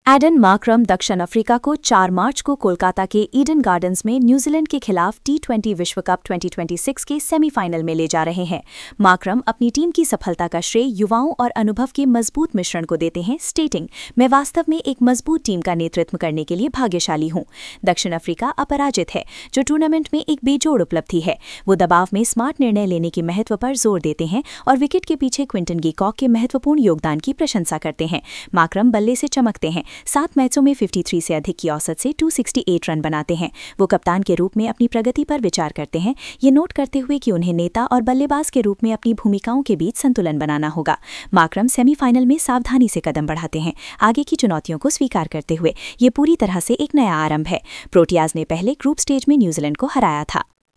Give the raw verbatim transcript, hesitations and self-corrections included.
Aiden Markram दक्षिण Africa को चार मार्च को कोलकाता के ईडन गार्डन्स में न्यूजीलैंड के खिलाफ टी ट्वेंटी विश्व कप ट्वेंटी ट्वेंटी सिक्स के सेमीफाइनल में ले जा रहे हैं। मार्करम अपनी टीम की सफलता का श्रेय युवाओं और अनुभव के मजबूत मिश्रण को देते हैं, स्टेटिंग, मैं वास्तव में एक मजबूत टीम का नेतृत्व करने के लिए भाग्यशाली हूं। दक्षिण अफ्रीका अपराजित है, जो टूर्नामेंट में एक बेजोड़ उपलब्धि है। वो दबाव में स्मार्ट निर्णय लेने के महत्व पर जोर देते हैं और विकेट के पीछे क्विंटन डी कॉक के महत्वपूर्ण योगदान की प्रशंसा करते हैं। मार्करम बल्ले से चमकते हैं, सात मैचों में तिरेपन से अधिक की औसत से दो सौ अड़सठ रन बनाते हैं। वो कप्तान के रूप में अपनी प्रगति पर विचार करते हैं, ये नोट करते हुए कि उन्हें नेता और बल्लेबाज के रूप में अपनी भूमिकाओं के बीच संतुलन बनाना होगा। मार्करम सेमीफाइनल में सावधानी से कदम बढ़ाते हैं, आगे की चुनौतियों को स्वीकार करते हुए। ये पूरी तरह से एक नया आरंभ है। प्रोटियाज ने पहले ग्रुप स्टेज में न्यूजीलैंड को हराया था।